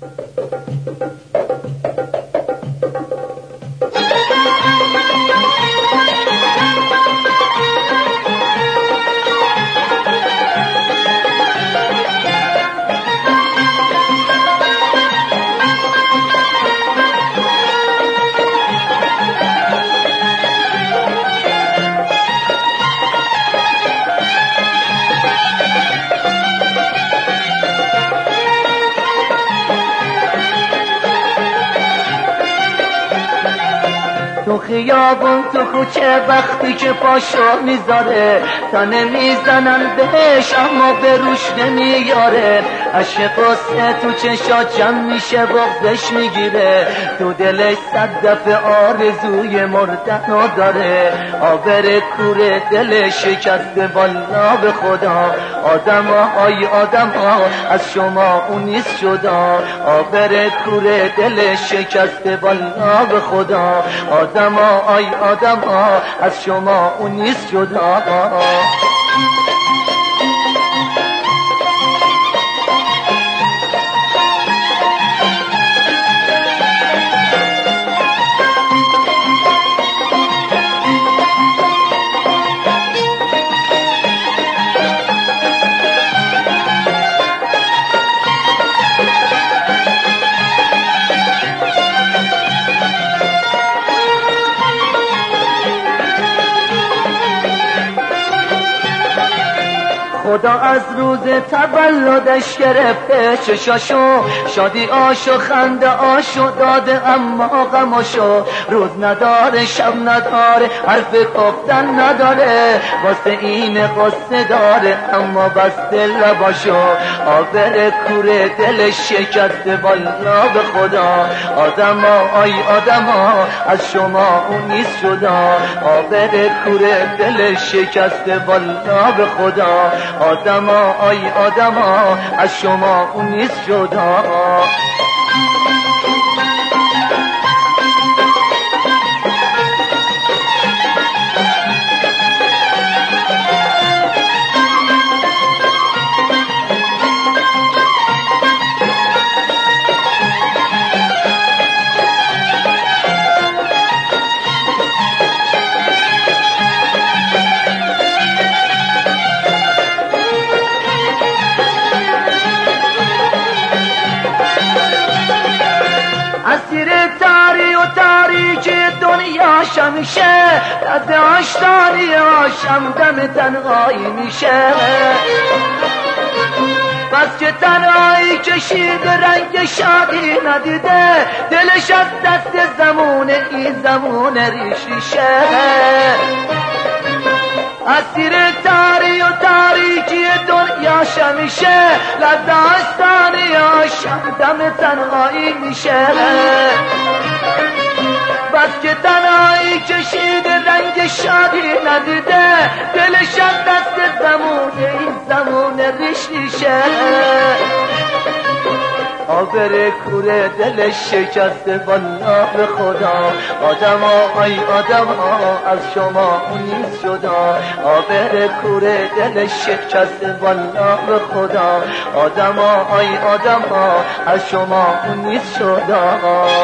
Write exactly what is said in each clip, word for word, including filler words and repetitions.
تو خیابون تو کوچه وقتی که پاشو میذاره تا نمیزنن بهش اما به روش نمیاره، عشق قصه تو چشا جمع میشه بغضش میگیره، تو دلش صد دفعه آرزوی مردن داره، آبر کوره دلش شکسته والا به خدا، آدم های آدم ها از شما اون نیست جدا، آبر کوره دلش شکسته والا به خدا، آدم های آدم ها از شما اون نیست جدا. خدا از روز تولدش گرفته چشاشو، شادی آشو خنده آشو داده اما غماشو، روز نداره شب نداره حرف گفتن نداره، واسه این قصه داره اما بسته لباشو، آبر کوره دلش شکسته والا به خدا، آدما آی آدما از شما اون نیست جدا، آبر کوره دلش شکسته والا به خدا، آدما آی آدما از شما اون نیست جدا. اسیر تاری و تاریکی دنیا شمیشه، رد آشتانی آشم دم تنهایی میشه، بس که تنهایی کشید رنگ شادی ندیده، دلش از دست زمونه این زمونه ریشیشه، اسیر تاری و تاریکی دنیا شمیشه، لداشتانی آشم دم تنهایی میشه، بس که تنهایی کشید رنگ شادی ندیده، دلش از دست زمونه این زمونه ریش ریشه، آبر کوره دلش شکسته والا به خدا، آدما آی آدما از شما اون نیست جدا، آبر کوره دلش شکسته والا به خدا، آدما آی آدما از شما اون نیست جدا.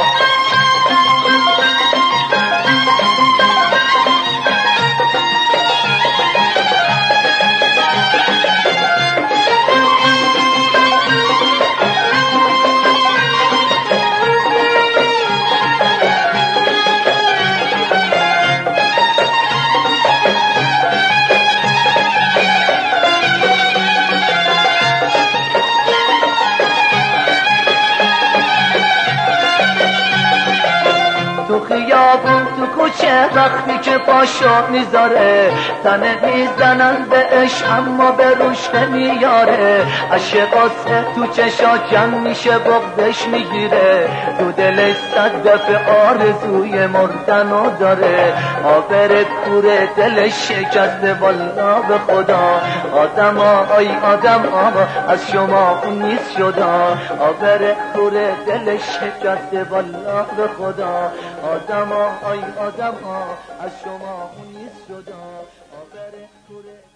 تو خیابون تو کوچه وقتی که پاشو میذاره، تنه میزنن بهش اما به روش نمیاره، عشق قصه تو چشا جمع میشه بغضش میگیره، تو دلش صد دفعه آرزوی مردن داره، آبر کوره دلش شکسته والا به خدا، آدما آی آدما از شما اون نیست جدا، آبر کوره دلش شکسته والا به خدا، آدما آی آدما از شما اون نیست جدا، آبر کوره